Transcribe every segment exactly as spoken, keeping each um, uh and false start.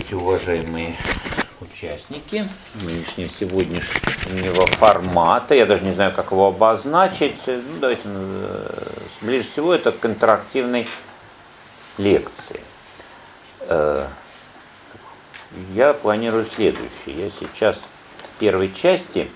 Здравствуйте, уважаемые участники нынешнего сегодняшнего формата. Я даже не знаю, как его обозначить. Ну, давайте, ближе всего это к интерактивной лекции. Я планирую следующее. Я сейчас в первой части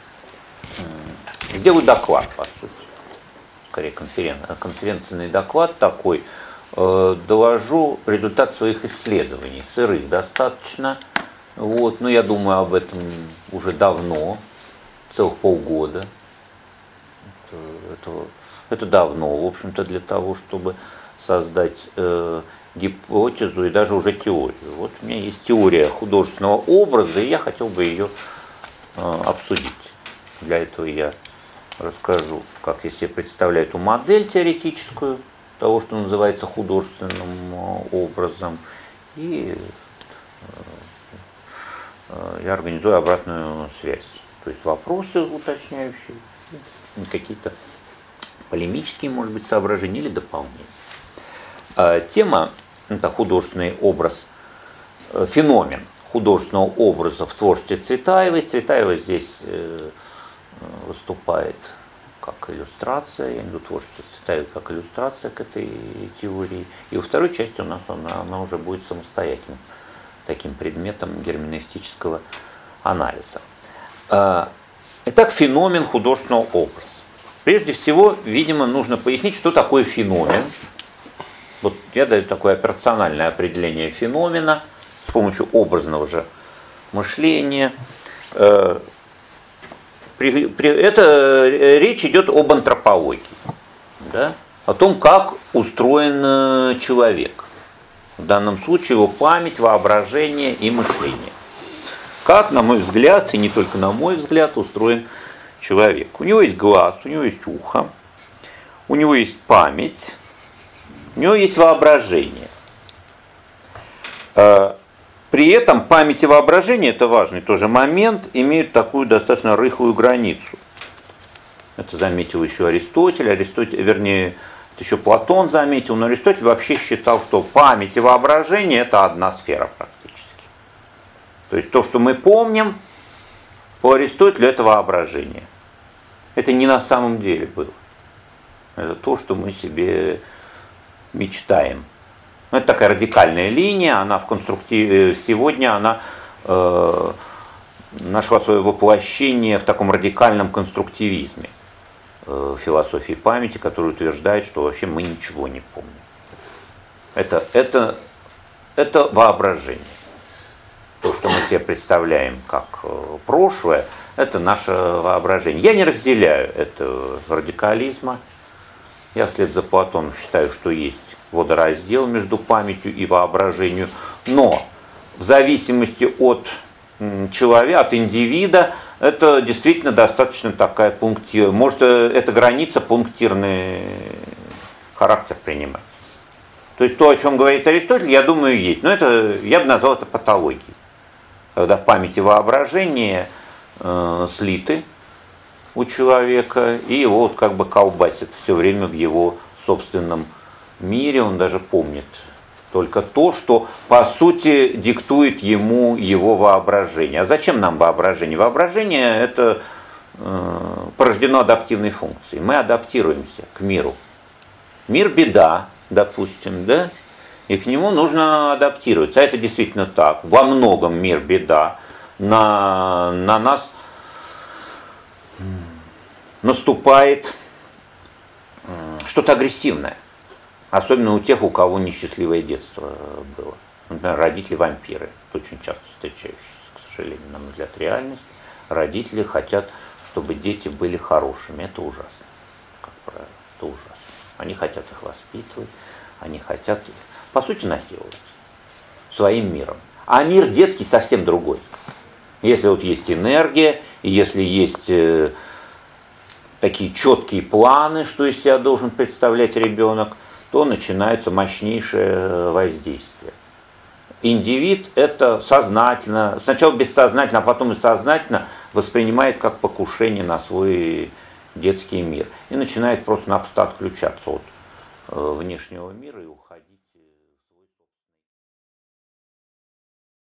сделаю доклад, по сути. Скорее, конферен... конференционный доклад такой. Доложу результат своих исследований, сырых достаточно. Вот, но я думаю об этом уже давно, целых полгода. Это, это, это давно, в общем-то, для того, чтобы создать э, гипотезу и даже уже теорию. Вот у меня есть теория художественного образа, и я хотел бы ее э, обсудить. Для этого я расскажу, как я себе представляю эту модель теоретическую того, что называется художественным образом, и я организую обратную связь. То есть вопросы уточняющие, какие-то полемические, может быть, соображения или дополнения. Тема – это художественный образ, феномен художественного образа в творчестве Цветаевой. Цветаева здесь выступает как иллюстрация, я иду творчество Цветаевой как иллюстрация к этой теории. И во второй части у нас она, она уже будет самостоятельным таким предметом герменевтического анализа. Итак, феномен художественного образа. Прежде всего, видимо, нужно пояснить, что такое феномен. Вот я даю такое операциональное определение феномена с помощью образного же мышления. Это речь идет об антропологии, да? О том, как устроен человек. В данном случае его память, воображение и мышление. Как, на мой взгляд, и не только на мой взгляд, устроен человек. У него есть глаз, у него есть ухо, у него есть память, у него есть воображение. При этом память и воображение, это важный тоже момент, имеют такую достаточно рыхлую границу. Это заметил еще Аристотель, Аристотель, вернее, это еще Платон заметил, но Аристотель вообще считал, что память и воображение – это одна сфера практически. То есть то, что мы помним, по Аристотелю это воображение. Это не на самом деле было. Это то, что мы себе мечтаем. Это такая радикальная линия, она в конструктиве сегодня она э, нашла свое воплощение в таком радикальном конструктивизме э, философии памяти, который утверждает, что вообще мы ничего не помним. Это, это, это воображение. То, что мы себе представляем как э, прошлое, это наше воображение. Я не разделяю этого радикализма. Я вслед за Платоном считаю, что есть водораздел между памятью и воображением, но в зависимости от человека, от индивида, это действительно достаточно такая пунктир, может эта граница пунктирный характер принимать. То есть то, о чем говорит Аристотель, я думаю, есть, но это, я бы назвал это патологией, когда память и воображение э, слиты у человека, и его вот как бы колбасит все время в его собственном мире, он даже помнит только то, что по сути диктует ему его воображение. А зачем нам воображение? Воображение это э, порождено адаптивной функцией. Мы адаптируемся к миру. Мир беда, допустим, да? И к нему нужно адаптироваться. А это действительно так. Во многом мир беда. На, на нас наступает что-то агрессивное. Особенно у тех, у кого несчастливое детство было. Например, родители-вампиры. Это очень часто встречающаяся, к сожалению, на мой взгляд, реальность. Родители хотят, чтобы дети были хорошими. Это ужасно. Как правило, это ужасно. Они хотят их воспитывать, они хотят их, по сути, насиловать своим миром. А мир детский совсем другой. Если вот есть энергия, и если есть э, такие четкие планы, что из себя должен представлять ребенок, то начинается мощнейшее воздействие. Индивид это сознательно, сначала бессознательно, а потом и сознательно воспринимает как покушение на свой детский мир. И начинает просто-напросто отключаться от внешнего мира и уходить.